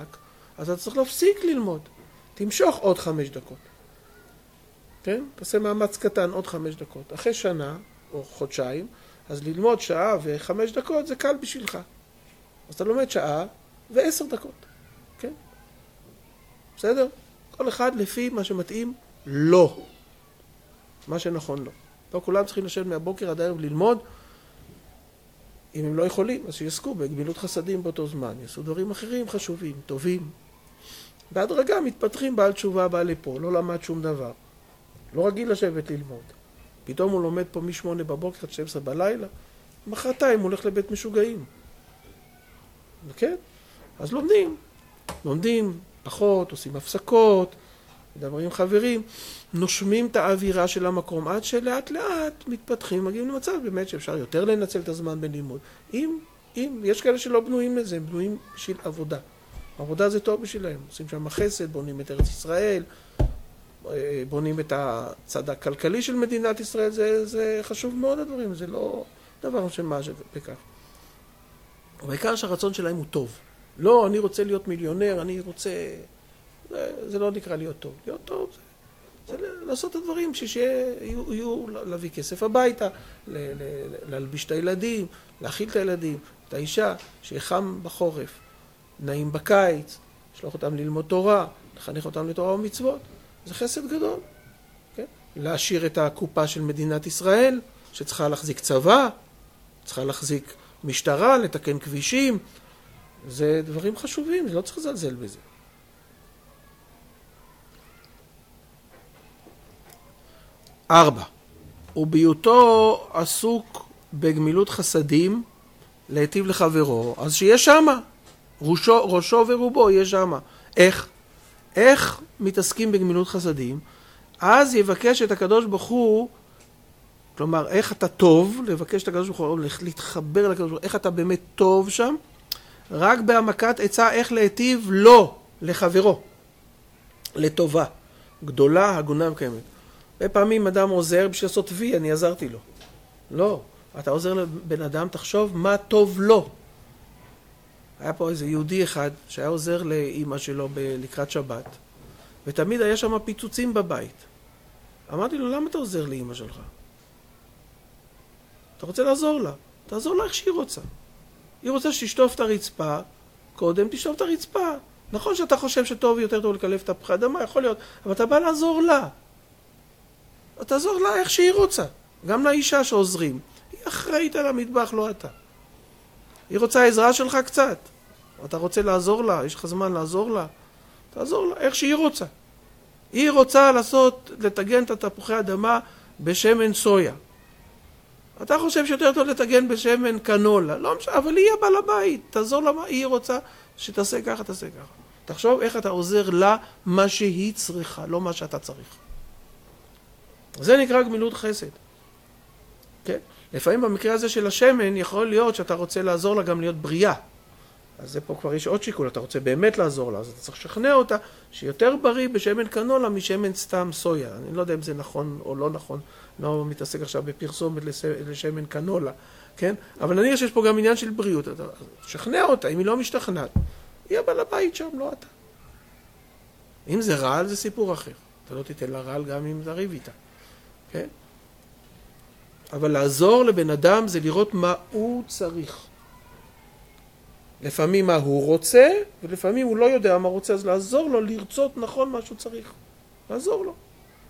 אז אתה צריך להפסיק ללמוד. תמשוך עוד 5 דקות. כן? תעשה מאמץ קטן עוד 5 דקות. אחרי שנה או חודשיים, אז ללמוד שעה ו5 דקות זה קל בשבילך. אז אתה לומד שעה ו10 דקות. כן? בסדר? כל אחד לפי מה שמתאים לא. מה שנכון לא. לא כולם צריכים לשבת מהבוקר עד הערב ללמוד. אם הם לא יכולים, אז שיעסקו בגמילות חסדים באותו זמן. יעשו דברים אחרים חשובים, טובים. בהדרגה מתפתחים בעל תשובה, בעל לפה, לא למד שום דבר. לא רגיל לשבת ללמוד. פתאום הוא לומד פה מ8 בבוקר עד 12 בלילה. מחרתיים הוא הולך לבית משוגעים. כן? אז לומדים פחות, עושים הפסקות, מדברים עם חברים, נושמים את האווירה של המקום עד שלאט לאט מתפתחים, מגיעים למצב באמת שאפשר יותר לנצל את הזמן בלימוד. אם יש כאלה שלא בנויים לזה, הם בנויים בשביל עבודה. עבודה זה טוב בשבילהם, עושים שם חסד, בונים את ארץ ישראל, בונים את הצד הכלכלי של מדינת ישראל, זה חשוב מאוד הדברים, זה לא דבר של מה בכך. ובעיקר שהרצון שלהם הוא טוב. לא, אני רוצה להיות מיליונר, אני רוצה... זה לא נקרא להיות טוב. להיות טוב זה לעשות את הדברים שיהיו להביא כסף הביתה, להלביש את הילדים, להאכיל את הילדים, את האישה, שיהיה חם בחורף, נעים בקיץ, לשלוח אותם ללמוד תורה, לחנך אותם לתורה ומצוות. זה חסד גדול. כן? להשאיר את הקופה של מדינת ישראל, שצריכה להחזיק צבא, צריכה להחזיק משטרה, לתקן כבישים. זה דברים חשובים, זה לא צריך לזלזל בזה. ארבע, ובהיותו עסוק בגמילות חסדים להיטיב לחברו, אז שיהיה שמה, ראשו ורובו יהיה שמה. איך מתעסקים בגמילות חסדים? אז יבקש את הקדוש ברוך הוא, כלומר, איך אתה טוב, לבקש את הקדוש ברוך הוא, להתחבר לקדוש ברוך הוא, איך אתה באמת טוב שם, רק בהעמקת עצה איך להיטיב לו, לחברו, לטובה, גדולה, הגונה וקיימת. בפעמים אדם עוזר בשביל לעשות וי, אני עזרתי לו. לא, אתה עוזר לבן אדם, תחשוב מה טוב לו. היה פה איזה יהודי אחד שהיה עוזר לאמא שלו לקראת שבת, ותמיד היה שם פיצוצים בבית. אמרתי לו, למה אתה עוזר לאמא שלך? אתה רוצה לעזור לה. תעזור לה איך שהיא רוצה. היא רוצה שתשטוף את הרצפה, קודם תשטוף את הרצפה. נכון שאתה חושב שטוב יותר טוב לקלף את הפחי אדמה, יכול להיות, אבל אתה בא לעזור לה. תעזור לה איך שהיא רוצה. גם לאישה שעוזרים. היא אחראית על המטבח, לא אתה. היא רוצה עזרה שלך קצת. אתה רוצה לעזור לה, יש לך זמן לעזור לה. תעזור לה איך שהיא רוצה. היא רוצה לטגן את התפוחי אדמה בשמן סויה. אתה חושב שיותר טוב לטגן בשמן קנולה. לא משנה, אבל היא הבעל הבית. תעזור לה מה היא רוצה שתעשה ככה, תעשה ככה. תחשוב איך אתה עוזר לה מה שהיא צריכה, לא מה שאתה צריך. זה נקרא גמילות חסד. כן? לפעמים במקרה הזה של השמן יכול להיות שאתה רוצה לעזור לה גם להיות בריאה. אז זה פה כבר יש עוד שיקול, אתה רוצה באמת לעזור לה, אז אתה צריך לשכנע אותה שיותר בריא בשמן קנולה משמן סתם סויה. אני לא יודע אם זה נכון או לא נכון, לא מתעסק עכשיו בפרסומת לשמן קנולה, כן? אבל נניח שיש פה גם עניין של בריאות, אתה שכנע אותה, אם היא לא משתכנעת, היא הבעל הבית שם, לא אתה. אם זה רעל זה סיפור אחר, אתה לא תיתן לה רעל גם אם תריב איתה, כן? אבל לעזור לבן אדם זה לראות מה הוא צריך. לפעמים מה הוא רוצה, ולפעמים הוא לא יודע מה רוצה, אז לעזור לו לרצות נכון מה שהוא צריך. לעזור לו.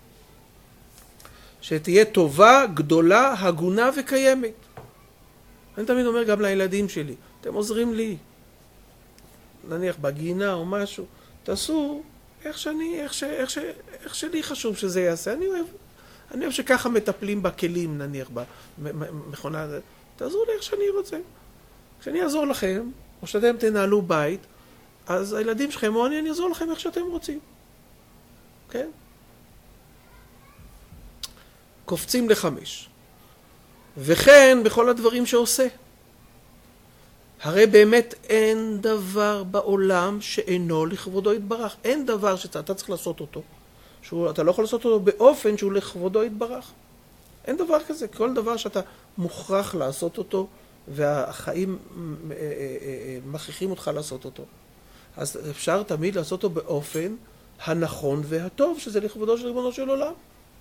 שתהיה טובה, גדולה, הגונה וקיימת. אני תמיד אומר גם לילדים שלי, אתם עוזרים לי, נניח בגינה או משהו, תעשו איך שלי חשוב שזה יעשה. אני אוהב שככה מטפלים בכלים, נניח, במכונה, תעזרו לי איך שאני רוצה. כשאני אעזור לכם, או שאתם תנהלו בית, אז הילדים שלכם, או אני אעזור לכם איך שאתם רוצים. כן? קופצים ל5. וכן בכל הדברים שעושה. הרי באמת אין דבר בעולם שאינו לכבודו יתברך. אין דבר שאתה צריך לעשות אותו. אתה לא יכול לעשות אותו באופן שהוא לכבודו יתברך. אין דבר כזה. כל דבר שאתה מוכרח לעשות אותו, והחיים מכריחים אותך לעשות אותו. אז אפשר תמיד לעשות אותו באופן הנכון והטוב, שזה לכבודו של ריבונו של עולם.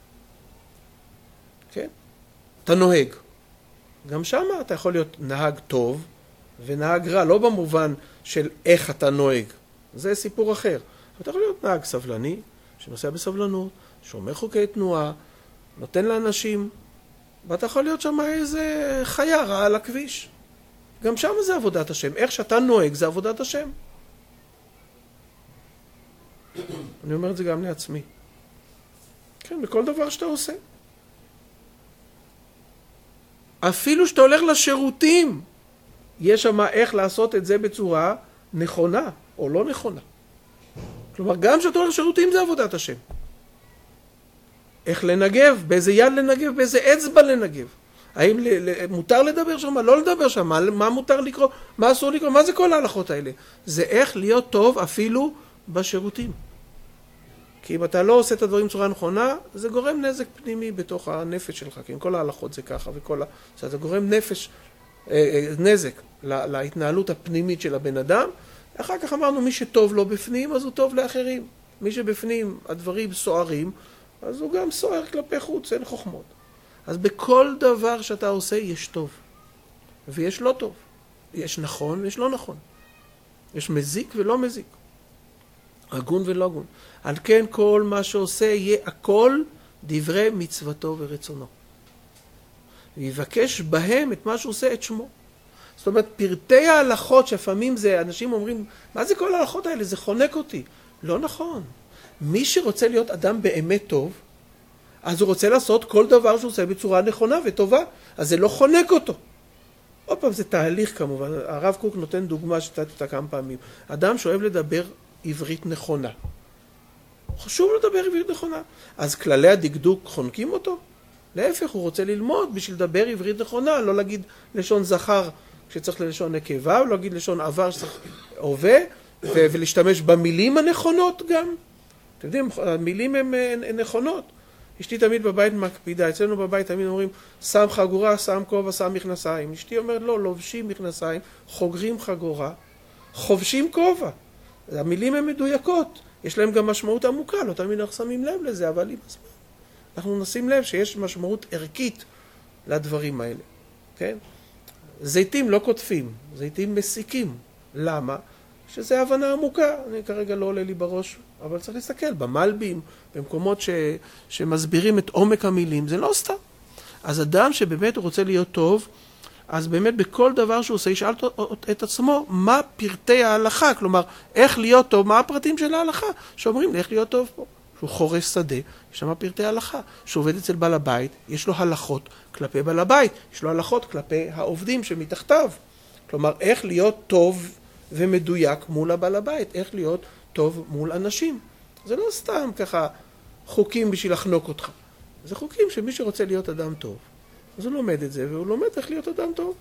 כן? אתה נוהג. גם שם אתה יכול להיות נהג טוב ונהג רע, לא במובן של איך אתה נוהג. זה סיפור אחר. אתה יכול להיות נהג סבלני, שנוסע בסבלנות, שומר חוקי תנועה, נותן לאנשים, ואתה יכול להיות שם איזה חיה רעה על הכביש. גם שם זה עבודת השם. איך שאתה נוהג זה עבודת השם. אני אומר את זה גם לעצמי. כן, בכל דבר שאתה עושה. אפילו שאתה הולך לשירותים, יש שם איך לעשות את זה בצורה נכונה או לא נכונה. כלומר, גם שאתה הולך לשירותים זה עבודת השם. איך לנגב, באיזה יד לנגב, באיזה אצבע לנגב. האם מותר לדבר שם, לא לדבר שם, מה מותר לקרוא, מה אסור לקרוא, מה זה כל ההלכות האלה? זה איך להיות טוב אפילו בשירותים. כי אם אתה לא עושה את הדברים בצורה נכונה, זה גורם נזק פנימי בתוך הנפש שלך, כי עם כל ההלכות זה ככה, זה גורם נזק להתנהלות הפנימית של הבן אדם. אחר כך אמרנו, מי שטוב לו בפנים, אז הוא טוב לאחרים. מי שבפנים הדברים סוערים, אז הוא גם סוער כלפי חוץ, אין חוכמות. אז בכל דבר שאתה עושה יש טוב, ויש לא טוב. יש נכון ויש לא נכון. יש מזיק ולא מזיק. הגון ולא הגון. על כן כל מה שעושה יהיה הכל דברי מצוותו ורצונו. ויבקש בהם את מה שעושה את שמו. זאת אומרת, פרטי ההלכות שלפעמים זה, אנשים אומרים, מה זה כל ההלכות האלה? זה חונק אותי. לא נכון. מי שרוצה להיות אדם באמת טוב, אז הוא רוצה לעשות כל דבר שהוא עושה בצורה נכונה וטובה, אז זה לא חונק אותו. עוד פעם, זה תהליך כמובן. הרב קוק נותן דוגמה שצאתי אותה כמה פעמים. אדם שאוהב לדבר עברית נכונה. חשוב לדבר עברית נכונה. אז כללי הדקדוק חונקים אותו? להפך, הוא רוצה ללמוד בשביל לדבר עברית נכונה, לא להגיד לשון זכר שצריך ללשון נקבה, או לא להגיד לשון עבר שצריך הווה, ולהשתמש במילים הנכונות גם. אתם יודעים, המילים הן נכונות. אשתי תמיד בבית מקפידה, אצלנו בבית תמיד אומרים, שם חגורה, שם כובע, שם מכנסיים. אשתי אומרת, לא, לובשים מכנסיים, חוגרים חגורה, חובשים כובע. המילים הן מדויקות, יש להם גם משמעות עמוקה, לא תמיד אנחנו שמים לב לזה, אבל עם הזמן אנחנו נשים לב שיש משמעות ערכית לדברים האלה, כן? זיתים לא כותפים, זיתים מסיקים. למה? שזה הבנה עמוקה, אני כרגע לא עולה לי בראש, אבל צריך להסתכל במלבים, במקומות שמסבירים את עומק המילים, זה לא סתם. אז אדם שבאמת הוא רוצה להיות טוב, אז באמת בכל דבר שהוא עושה, ישאל את עצמו מה פרטי ההלכה, כלומר, איך להיות טוב, מה הפרטים של ההלכה, שאומרים איך להיות טוב פה. שהוא חורש שדה, יש שם פרטי ההלכה. שהוא עובד אצל בעל הבית, יש לו הלכות כלפי בעל הבית, יש לו הלכות כלפי העובדים שמתחתיו. כלומר, איך להיות טוב ומדויק מול הבעל הבית, איך להיות טוב מול אנשים. זה לא סתם ככה חוקים בשביל לחנוק אותך. זה חוקים שמי שרוצה להיות אדם טוב, אז הוא לומד את זה, והוא לומד איך להיות אדם טוב.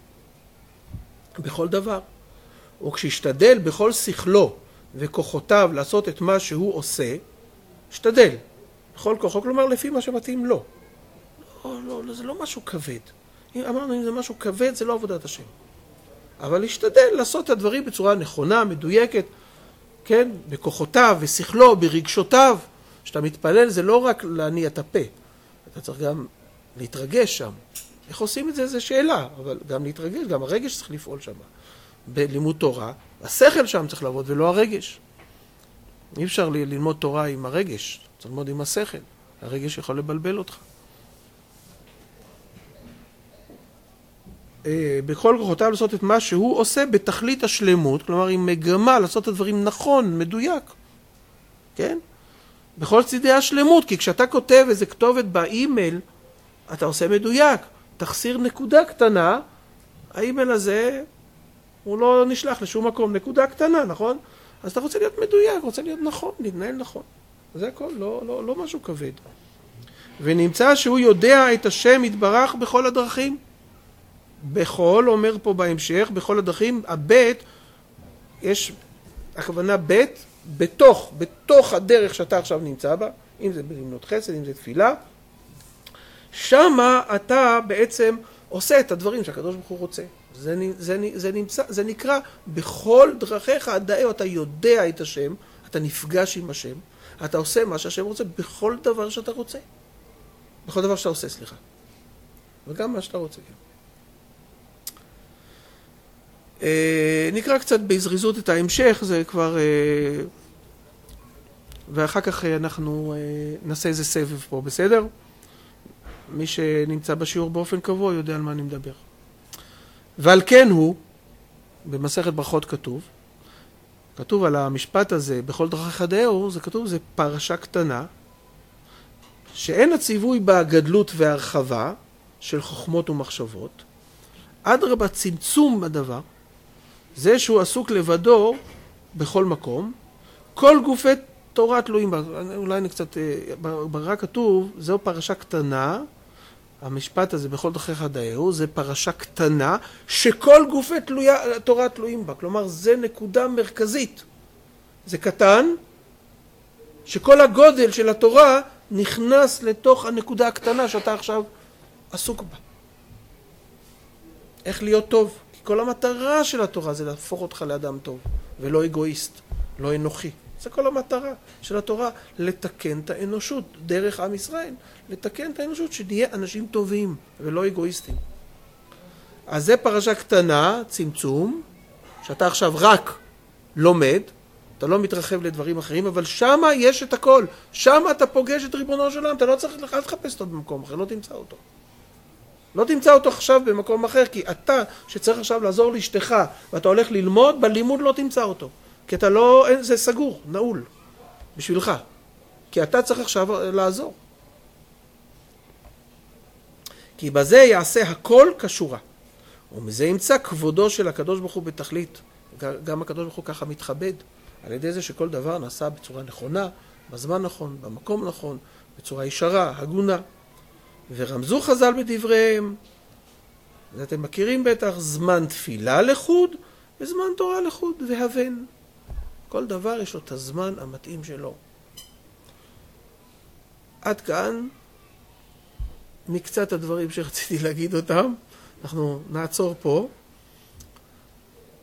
בכל דבר. וכשישתדל בכל שכלו וכוחותיו לעשות את מה שהוא עושה, השתדל. בכל כוחו, כלומר לפי מה שמתאים לו. לא, זה לא משהו כבד. אמרנו, אם זה משהו כבד, זה לא עבודת השם. אבל להשתדל לעשות את הדברים בצורה נכונה, מדויקת, כן? בכוחותיו, בשכלו, ברגשותיו. כשאתה מתפלל, זה לא רק להניע את הפה. אתה צריך גם להתרגש שם. איך עושים את זה? זו שאלה, אבל גם להתרגש, גם הרגש צריך לפעול שם. בלימוד תורה, השכל שם צריך לעבוד, ולא הרגש. אי אפשר ללמוד תורה עם הרגש, צריך ללמוד עם השכל. הרגש יכול לבלבל אותך. בכל כוחותיו לעשות את מה שהוא עושה בתכלית השלמות, כלומר עם מגמה לעשות את הדברים נכון, מדויק. כן? בכל צידי השלמות, כי כשאתה כותב איזה כתובת באימייל, אתה עושה מדויק. תחסיר נקודה קטנה, האימייל הזה הוא לא נשלח לשום מקום, נקודה קטנה, נכון? אז אתה רוצה להיות מדויק, רוצה להיות נכון, להתנהל נכון. זה הכל, לא משהו כבד. ונמצא שהוא יודע את השם יתברך בכל הדרכים. בכל, אומר פה בהמשך, בכל הדרכים, הבית, יש, הכוונה בית, בתוך הדרך שאתה עכשיו נמצא בה, אם זה בלימוד חסד, אם זה תפילה, שמה אתה בעצם עושה את הדברים שהקדוש ברוך הוא רוצה. זה נקרא בכל דרכיך אדעהו, אתה יודע את השם, אתה נפגש עם השם, אתה עושה מה שהשם רוצה בכל דבר שאתה רוצה. בכל דבר שאתה עושה, סליחה. וגם מה שאתה רוצה. נקרא קצת בזריזות את ההמשך, זה כבר... ואחר כך אנחנו נעשה איזה סבב פה, בסדר? מי שנמצא בשיעור באופן קבוע יודע על מה אני מדבר. ועל כן הוא, במסכת ברכות כתוב על המשפט הזה, בכל דרכיך אדעהו, זה כתוב, זה פרשה קטנה, שאין הציווי בה גדלות והרחבה של חוכמות ומחשבות, אדרבה צמצום בדבר, זה שהוא עסוק לבדו בכל מקום, כל גופי תורה תלויים בה. אולי אני קצת, בגמרא כתוב, זו פרשה קטנה, המשפט הזה בכל דרכיך אדעהו, זה פרשה קטנה, שכל גופי תורה תלויים בה. כלומר, זה נקודה מרכזית. זה קטן, שכל הגודל של התורה נכנס לתוך הנקודה הקטנה שאתה עכשיו עסוק בה. איך להיות טוב? כי כל המטרה של התורה זה להפוך אותך לאדם טוב, ולא אגואיסט, לא אנוכי. זה כל המטרה של התורה, לתקן את האנושות, דרך עם ישראל, לתקן את האנושות, שנהיה אנשים טובים ולא אגואיסטים. אז זה פרשה קטנה, צמצום, שאתה עכשיו רק לומד, אתה לא מתרחב לדברים אחרים, אבל שמה יש את הכל, שמה אתה פוגש את ריבונו של עולם, אתה לא צריך לחפש אותו במקום אחר, לא תמצא אותו. לא תמצא אותו עכשיו במקום אחר, כי אתה שצריך עכשיו לעזור לאשתך, ואתה הולך ללמוד, בלימוד לא תמצא אותו. כי אתה לא, זה סגור, נעול, בשבילך. כי אתה צריך עכשיו לעזור. כי בזה יעשה הכל כשורה. ומזה ימצא כבודו של הקדוש ברוך הוא בתכלית. גם הקדוש ברוך הוא ככה מתכבד, על ידי זה שכל דבר נעשה בצורה נכונה, בזמן נכון, במקום נכון, בצורה ישרה, הגונה. ורמזו חז"ל בדבריהם, ואתם מכירים בטח, זמן תפילה לחוד, וזמן תורה לחוד, והבן. כל דבר יש לו את הזמן המתאים שלו. עד כאן מקצת הדברים שרציתי להגיד אותם. אנחנו נעצור פה.